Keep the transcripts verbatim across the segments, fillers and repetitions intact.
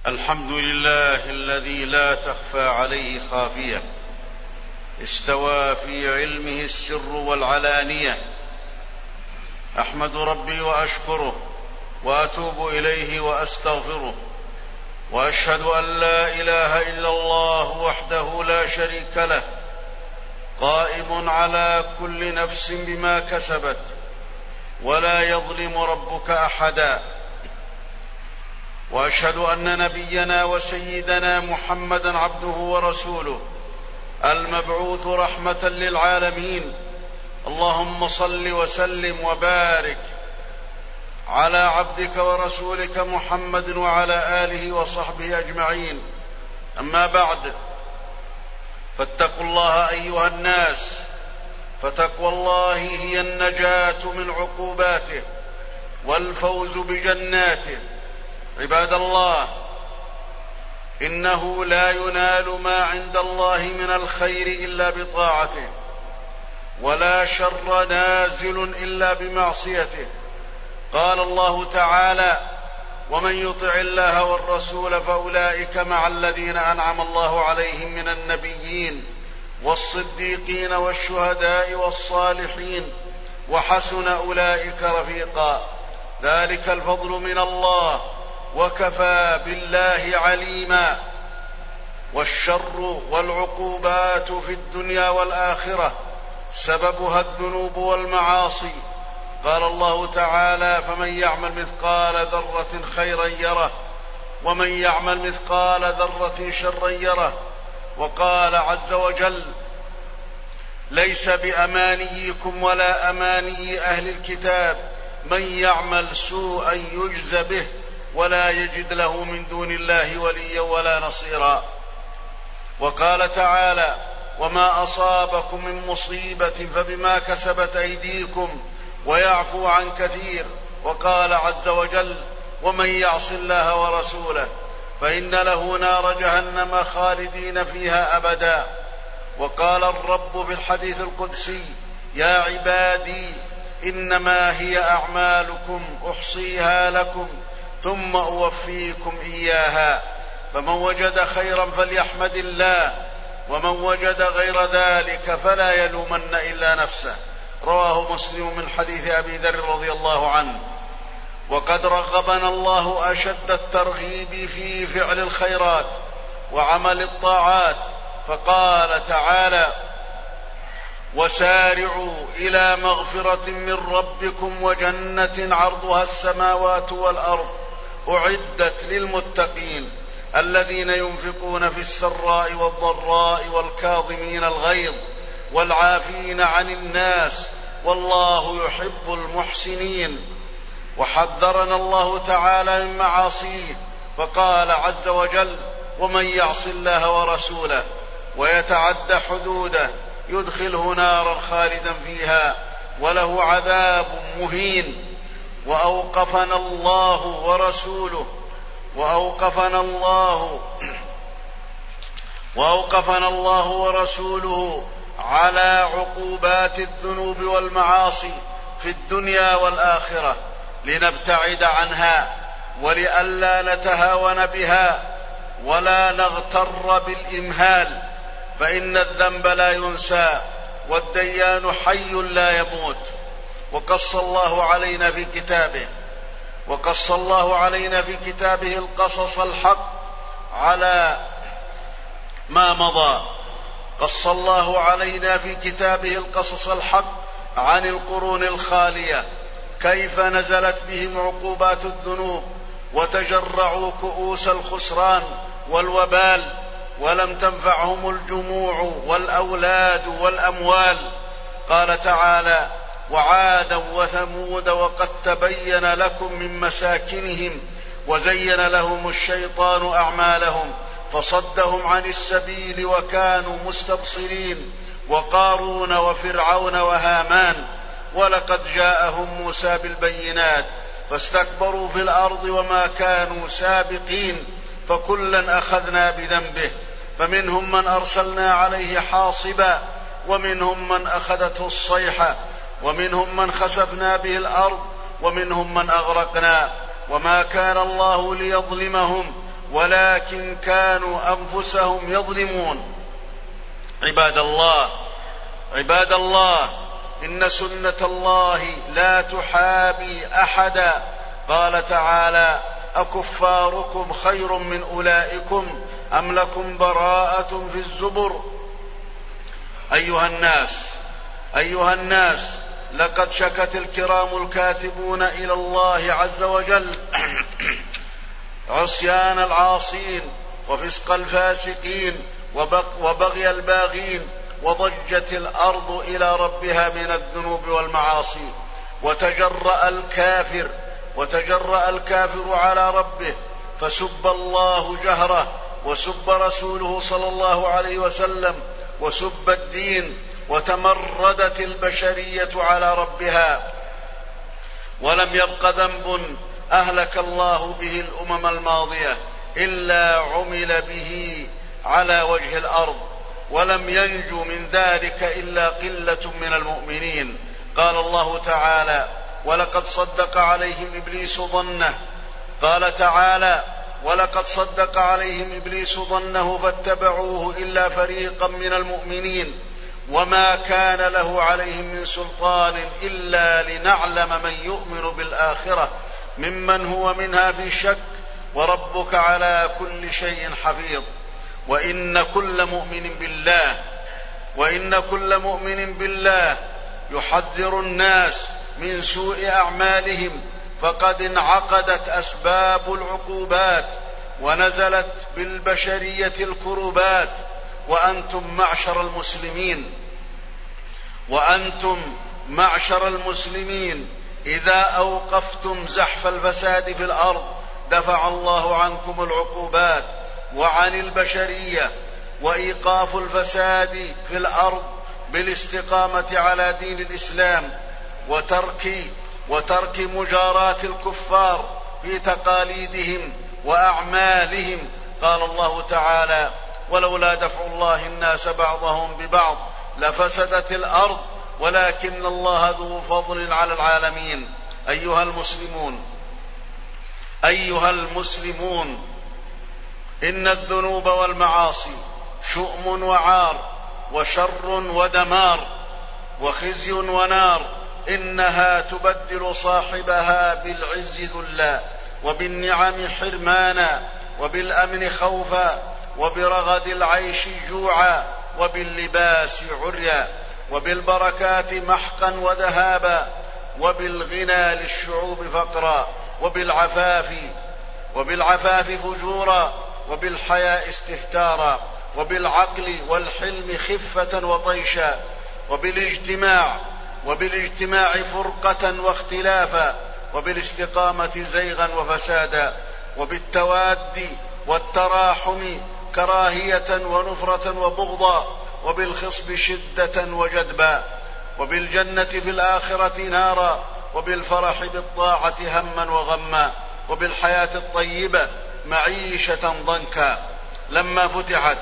الحمد لله الذي لا تخفى عليه خافية، استوى في علمه السر والعلانية. أحمد ربي وأشكره وأتوب إليه وأستغفره، وأشهد أن لا إله إلا الله وحده لا شريك له، قائم على كل نفس بما كسبت، ولا يظلم ربك أحدا. وأشهد أن نبينا وسيدنا محمدًا عبده ورسوله، المبعوث رحمة للعالمين. اللهم صل وسلم وبارك على عبدك ورسولك محمد وعلى آله وصحبه أجمعين. أما بعد، فاتقوا الله أيها الناس، فتقوى الله هي النجاة من عقوباته والفوز بجناته. عباد الله، إنه لا ينال ما عند الله من الخير إلا بطاعته، ولا شر نازل إلا بمعصيته. قال الله تعالى: ومن يطع الله والرسول فأولئك مع الذين أنعم الله عليهم من النبيين والصديقين والشهداء والصالحين وحسن أولئك رفيقا. ذلك الفضل من الله، وكفى بالله عليما. والشر والعقوبات في الدنيا والآخرة سببها الذنوب والمعاصي. قال الله تعالى: فمن يعمل مثقال ذرة خيرا يره، ومن يعمل مثقال ذرة شرا يره. وقال عز وجل: ليس بأمانيكم ولا أماني أهل الكتاب، من يعمل سوءا يجز به ولا يجد له من دون الله وليا ولا نصيرا. وقال تعالى: وما أصابكم من مصيبة فبما كسبت أيديكم ويعفو عن كثير. وقال عز وجل: ومن يعص الله ورسوله فإن له نار جهنم خالدين فيها أبدا. وقال الرب في الحديث القدسي: يا عبادي إنما هي أعمالكم أحصيها لكم ثم أوفيكم إياها، فمن وجد خيرا فليحمد الله، ومن وجد غير ذلك فلا يلومن إلا نفسه. رواه مسلم من حديث أبي ذر رضي الله عنه. وقد رغبنا الله أشد الترغيب في فعل الخيرات وعمل الطاعات، فقال تعالى: وسارعوا إلى مغفرة من ربكم وجنة عرضها السماوات والأرض أعدت للمتقين الذين ينفقون في السراء والضراء والكاظمين الغيظ والعافين عن الناس والله يحب المحسنين. وحذرنا الله تعالى من معاصيه، فقال عز وجل: ومن يعص الله ورسوله ويتعد حدوده يدخله نارا خالدا فيها وله عذاب مهين. وأوقفنا الله ورسوله وأوقفنا الله وأوقفنا الله ورسوله على عقوبات الذنوب والمعاصي في الدنيا والآخرة لنبتعد عنها، ولئلا نتهاون بها ولا نغتر بالإمهال، فإن الذنب لا ينسى والديان حي لا يموت. وقص الله علينا في كتابه وقص الله علينا في كتابه القصص الحق على ما مضى. قص الله علينا في كتابه القصص الحق عن القرون الخالية، كيف نزلت بهم عقوبات الذنوب وتجرعوا كؤوس الخسران والوبال، ولم تنفعهم الجموع والأولاد والأموال. قال تعالى: وعادا وثمود وقد تبين لكم من مساكنهم وزين لهم الشيطان أعمالهم فصدهم عن السبيل وكانوا مستبصرين. وقارون وفرعون وهامان ولقد جاءهم موسى بالبينات فاستكبروا في الأرض وما كانوا سابقين، فكلا أخذنا بذنبه، فمنهم من أرسلنا عليه حاصبا ومنهم من أخذته الصيحة ومنهم من خسفنا به الأرض ومنهم من أغرقنا. وما كان الله ليظلمهم ولكن كانوا أنفسهم يظلمون. عباد الله عباد الله إن سنة الله لا تحابي أحدا. قال تعالى: أكفاركم خير من أولئكم أم لكم براءة في الزبر. أيها الناس أيها الناس لقد شكت الكرام الكاتبون إلى الله عز وجل عصيان العاصين وفسق الفاسقين وبغي الباغين، وضجت الأرض إلى ربها من الذنوب والمعاصي، وتجرأ الكافر وتجرأ الكافر على ربه فسب الله جهره، وسب رسوله صلى الله عليه وسلم، وسب الدين، وتمردت البشرية على ربها، ولم يبق ذنب أهلك الله به الأمم الماضية إلا عمل به على وجه الأرض، ولم ينجو من ذلك إلا قلة من المؤمنين. قال الله تعالى: ولقد صدق عليهم إبليس ظنه. قال تعالى: ولقد صدق عليهم إبليس ظنه فاتبعوه إلا فريقا من المؤمنين وما كان له عليهم من سلطان إلا لنعلم من يؤمن بالآخرة ممن هو منها في شك، وربك على كل شيء حفيظ. وإن كل مؤمن بالله وإن كل مؤمن بالله يحذر الناس من سوء أعمالهم، فقد انعقدت أسباب العقوبات ونزلت بالبشرية الكربات. وأنتم معشر المسلمين وأنتم معشر المسلمين إذا أوقفتم زحف الفساد في الأرض دفع الله عنكم العقوبات وعن البشرية. وإيقاف الفساد في الأرض بالاستقامة على دين الإسلام وترك وترك مجاراة الكفار في تقاليدهم وأعمالهم. قال الله تعالى: ولولا دفع الله الناس بعضهم ببعض لفسدت الأرض ولكن الله ذو فضل على العالمين. أيها المسلمون أيها المسلمون إن الذنوب والمعاصي شؤم وعار وشر ودمار وخزي ونار، إنها تبدل صاحبها بالعز ذلا، وبالنعم حرمانا، وبالأمن خوفا، وبرغد العيش جوعا، وباللباس عريا، وبالبركات محقا وذهابا، وبالغنى للشعوب فقرا، وبالعفاف وبالعفاف فجورا، وبالحياء استهتارا، وبالعقل والحلم خفة وطيشا، وبالاجتماع وبالاجتماع فرقة واختلافا، وبالاستقامة زيغا وفسادا، وبالتواد والتراحم كراهية ونفرة وبغضا، وبالخصب شدة وجدبا، وبالجنة في الآخرة نارا، وبالفرح بالطاعة هما وغما، وبالحياة الطيبة معيشة ضنكا. لما فتحت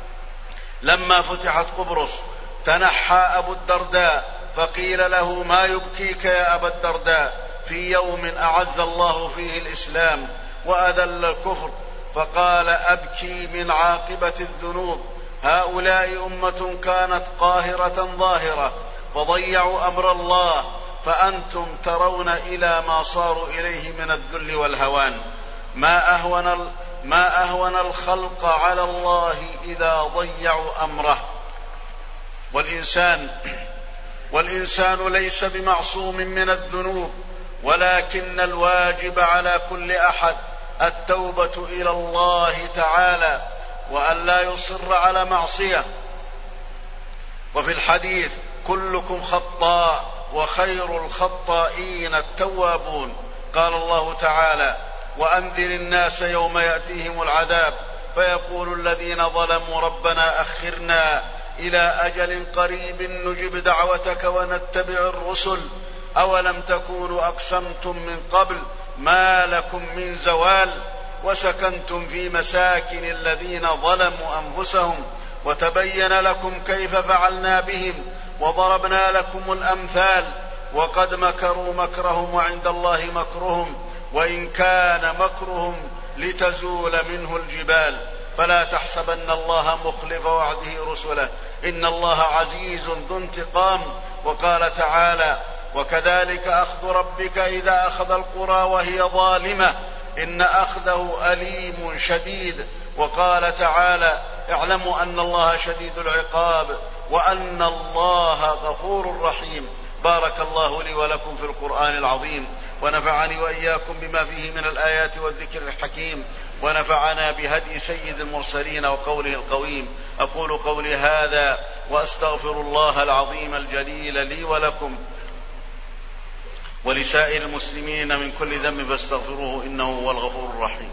لما فتحت قبرص تنحى أبو الدرداء فقيل له: ما يبكيك يا أبا الدرداء في يوم أعز الله فيه الإسلام وأذل الكفر؟ فقال: أبكي من عاقبة الذنوب. هؤلاء أمة كانت قاهرة ظاهرة فضيعوا أمر الله، فأنتم ترون إلى ما صاروا إليه من الذل والهوان. ما أهون, ما أهون الخلق على الله إذا ضيعوا أمره. والإنسان, والإنسان ليس بمعصوم من الذنوب، ولكن الواجب على كل أحد التوبة إلى الله تعالى وأن لا يصر على معصية. وفي الحديث: كلكم خطاء وخير الخطائين التوابون. قال الله تعالى: وأنذر الناس يوم يأتيهم العذاب فيقول الذين ظلموا ربنا أخرنا إلى أجل قريب نجب دعوتك ونتبع الرسل أولم تكونوا أقسمتم من قبل ما لكم من زوال وسكنتم في مساكن الذين ظلموا أنفسهم وتبين لكم كيف فعلنا بهم وضربنا لكم الأمثال وقد مكروا مكرهم وعند الله مكرهم وإن كان مكرهم لتزول منه الجبال، فلا تحسبن الله مخلف وعده رسله، إن الله عزيز ذو انتقام. وقال تعالى: وكذلك أخذ ربك إذا أخذ القرى وهي ظالمة إن أخذه أليم شديد. وقال تعالى: اعلموا أن الله شديد العقاب وأن الله غفور رحيم. بارك الله لي ولكم في القرآن العظيم، ونفعني وإياكم بما فيه من الآيات والذكر الحكيم، ونفعنا بهدي سيد المرسلين وقوله القويم. أقول قولي هذا وأستغفر الله العظيم الجليل لي ولكم ولسائر المسلمين من كل ذنب فاستغفروه إنه هو الغفور الرحيم.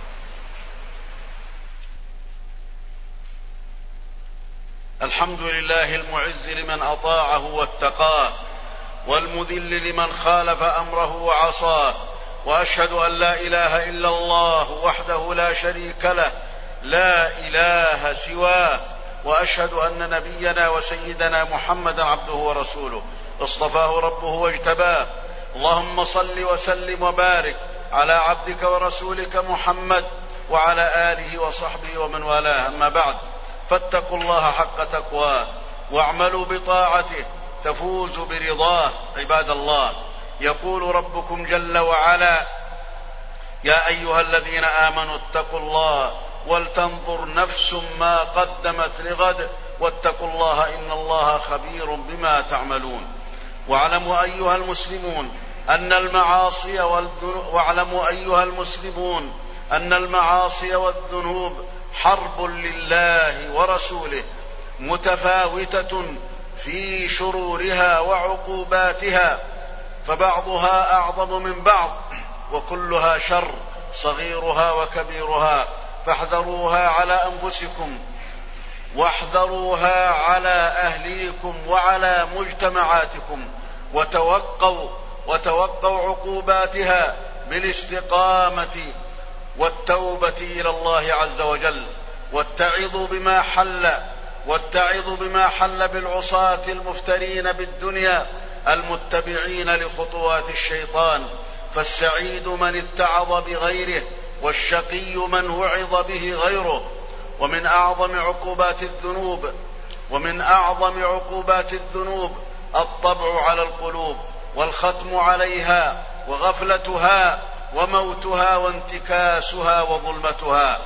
الحمد لله المعز لمن أطاعه واتقاه، والمذل لمن خالف أمره وعصاه، وأشهد أن لا إله إلا الله وحده لا شريك له لا إله سواه، وأشهد أن نبينا وسيدنا محمدا عبده ورسوله اصطفاه ربه واجتباه. اللهم صل وسلم وبارك على عبدك ورسولك محمد وعلى آله وصحبه ومن والاه، أما بعد، فاتقوا الله حق تقواه واعملوا بطاعته تفوزوا برضاه. عباد الله، يقول ربكم جل وعلا: يا أيها الذين آمنوا اتقوا الله ولتنظر نفس ما قدمت لغد واتقوا الله إن الله خبير بما تعملون. واعلموا أيها المسلمون أن المعاصي والذنوب واعلموا أيها المسلمون أن المعاصي والذنوب حرب لله ورسوله متفاوتة في شرورها وعقوباتها، فبعضها أعظم من بعض وكلها شر صغيرها وكبيرها، فاحذروها على أنفسكم واحذروها على أهليكم وعلى مجتمعاتكم، وتوقوا وتوقوا عقوباتها بالاستقامة والتوبة إلى الله عز وجل، واتعظوا بما حل واتعظوا بما حل بالعصاة المفترين بالدنيا المتبعين لخطوات الشيطان. فالسعيد من اتعظ بغيره، والشقي من وعظ به غيره. ومن أعظم عقوبات الذنوب ومن أعظم عقوبات الذنوب الطبع على القلوب والختم عليها وغفلتها وموتها وانتكاسها وظلمتها،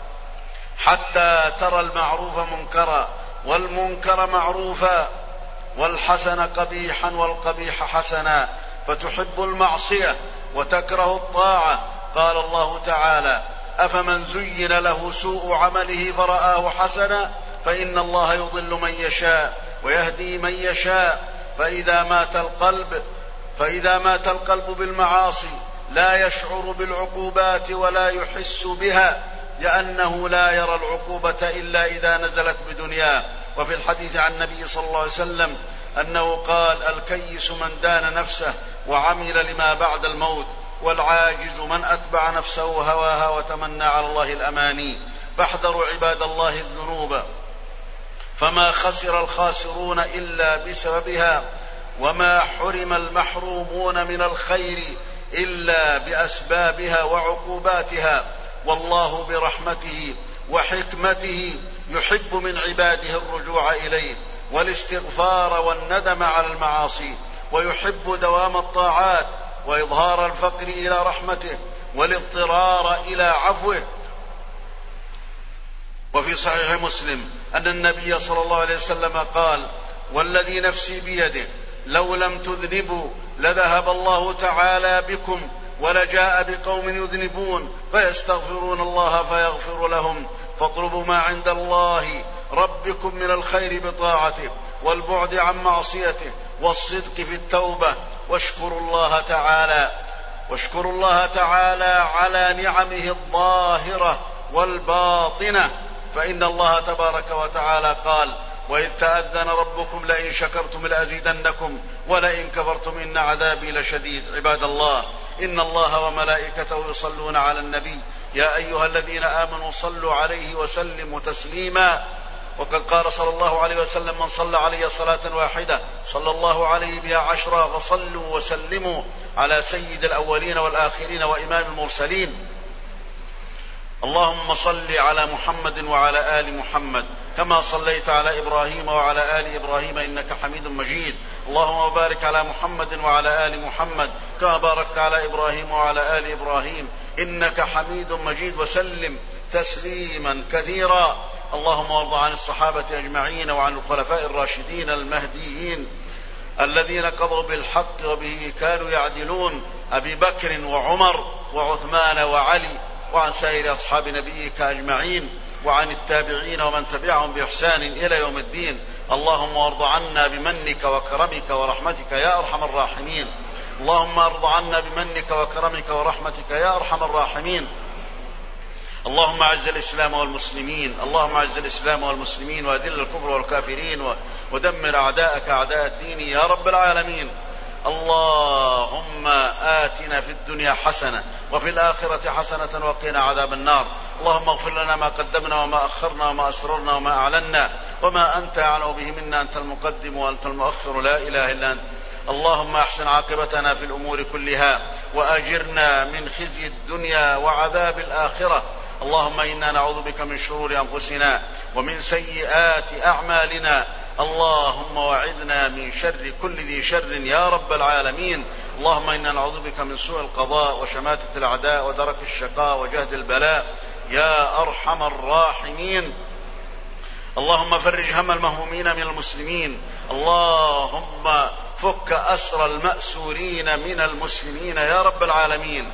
حتى ترى المعروف منكرا والمنكر معروفا والحسن قبيحا والقبيح حسنا، فتحب المعصية وتكره الطاعة. قال الله تعالى: أفمن زين له سوء عمله فرآه حسنا فإن الله يضل من يشاء ويهدي من يشاء. فإذا مات القلب فإذا مات القلب بالمعاصي لا يشعر بالعقوبات ولا يحس بها، لأنه لا يرى العقوبة إلا إذا نزلت بدنياه. وفي الحديث عن النبي صلى الله عليه وسلم أنه قال: الكيس من دان نفسه وعمل لما بعد الموت، والعاجز من أتبع نفسه هواها وتمنى على الله الأماني. فاحذروا عباد الله الذنوب، فما خسر الخاسرون إلا بسببها، وما حرم المحرومون من الخير إلا بأسبابها وعقوباتها. والله برحمته وحكمته يحب من عباده الرجوع إليه والاستغفار والندم على المعاصي، ويحب دوام الطاعات وإظهار الفقر إلى رحمته والاضطرار إلى عفوه. وفي صحيح مسلم أن النبي صلى الله عليه وسلم قال: والذي نفسي بيده لو لم تذنبوا لذهب الله تعالى بكم ولجاء بقوم يذنبون فيستغفرون الله فيغفر لهم. فاطلبوا ما عند الله ربكم من الخير بطاعته والبعد عن معصيته والصدق في التوبة، واشكروا الله تعالى واشكروا الله تعالى على نعمه الظاهرة والباطنة، فإن الله تبارك وتعالى قال: وإذ تأذن ربكم لئن شكرتم لأزيدنكم ولئن كفرتم إن عذابي لشديد. عباد الله، إن الله وملائكته يصلون على النبي يا أيها الذين آمنوا صلوا عليه وسلموا تسليما. وقد قال صلى الله عليه وسلم: من صلى علي صلاة واحدة صلى الله عليه بها عشرا، فصلوا وسلموا على سيد الأولين والآخرين وإمام المرسلين. اللهم صل على محمد وعلى آل محمد كما صليت على إبراهيم وعلى آل إبراهيم إنك حميد مجيد. اللهم بارك على محمد وعلى آل محمد كما باركت على إبراهيم وعلى آل إبراهيم إنك حميد مجيد، وسلم تسليما كثيرا. اللهم وارض عن الصحابة أجمعين وعن الخلفاء الراشدين المهديين الذين قضوا بالحق وبه كانوا يعدلون، أبي بكر وعمر وعثمان وعلي، وعن سائر أصحاب نبيك أجمعين، وعن التابعين ومن تبعهم بإحسان إلى يوم الدين. اللهم وارض عنا بمنك وكرمك ورحمتك يا أرحم الراحمين. اللهم ارض عنا بمنك وكرمك ورحمتك يا أرحم الراحمين. اللهم اعز الإسلام والمسلمين، اللهم اعز الإسلام والمسلمين وأذل الكفر والكافرين ودمر أعداءك أعداء الدين يا رب العالمين. اللهم آتنا في الدنيا حسنة وفي الآخرة حسنة وقنا عذاب النار. اللهم اغفر لنا ما قدمنا وما أخرنا وما أسررنا وما أعلنا وما أنت أعلم به منا، أنت المقدم وأنت المؤخر لا إله إلا أنت. اللهم أحسن عاقبتنا في الأمور كلها وأجرنا من خزي الدنيا وعذاب الآخرة. اللهم إنا نعوذ بك من شرور أنفسنا ومن سيئات أعمالنا. اللهم وعذنا من شر كل ذي شر يا رب العالمين. اللهم إنا نعوذ بك من سوء القضاء وشماتة الأعداء ودرك الشقاء وجهد البلاء يا أرحم الراحمين. اللهم فرج هم المهمومين من المسلمين. اللهم فك أسر المأسورين من المسلمين يا رب العالمين.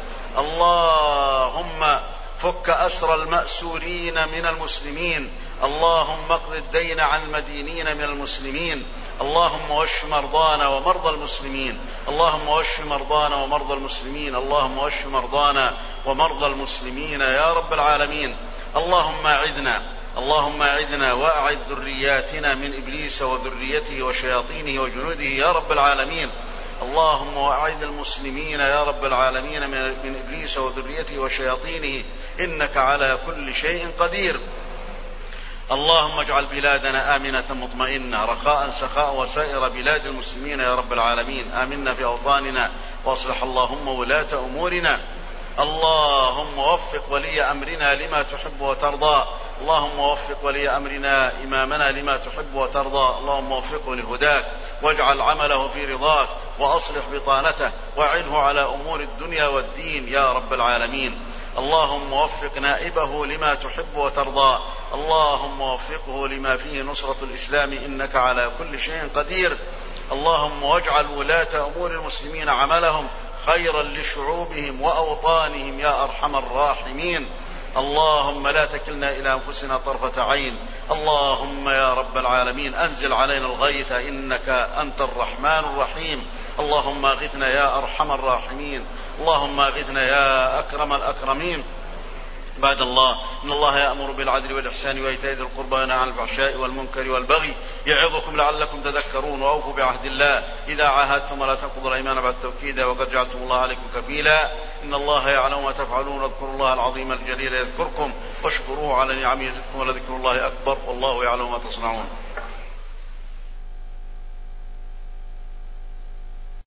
اللهم فك أسر المأسورين من المسلمين. اللهم اقض الدين عن المدينين من المسلمين. اللهم واشف مرضانا ومرضى المسلمين. اللهم واشف مرضانا ومرضى المسلمين. اللهم واشف مرضانا ومرضى المسلمين يا رب العالمين. اللهم أعذنا اللهم أعذنا وأعذ ذرياتنا من إبليس وذريته وشياطينه وجنوده يا رب العالمين. اللهم وأعذ المسلمين يا رب العالمين من إبليس وذريته وشياطينه إنك على كل شيء قدير. اللهم اجعل بلادنا آمنة مطمئنة رخاء سخاء وسائر بلاد المسلمين يا رب العالمين. آمنا في أوطاننا وأصلح اللهم ولاة أمورنا. اللهم وفق ولي أمرنا لما تحب وترضى. اللهم وفق ولي أمرنا إمامنا لما تحب وترضى. اللهم وفقه لهداك واجعل عمله في رضاك وأصلح بطانته وعنه على أمور الدنيا والدين يا رب العالمين. اللهم وفق نائبه لما تحب وترضى. اللهم وفقه لما فيه نصرة الإسلام إنك على كل شيء قدير. اللهم واجعل ولاة أمور المسلمين عملهم خيرا لشعوبهم وأوطانهم يا أرحم الراحمين. اللهم لا تكلنا إلى أنفسنا طرفة عين. اللهم يا رب العالمين أنزل علينا الغيث إنك أنت الرحمن الرحيم. اللهم أغثنا يا أرحم الراحمين. اللهم أغثنا يا أكرم الأكرمين. بعد الله إن الله يأمر بالعدل والإحسان وإيتاء ذي القربى وينهى عن الفحشاء والمنكر والبغي يعظكم لعلكم تذكرون. وأوفوا بعهد الله إذا عاهدتم ولا تنقضوا الأيمان بعد توكيدها وقد جعلتم الله عليكم كفيلا. إن الله يعلم ما تفعلون. واذكروا الله العظيم الجليل يذكركم واشكروه على نعمه يزدكم ولذكر الله أكبر والله يعلم ما تصنعون.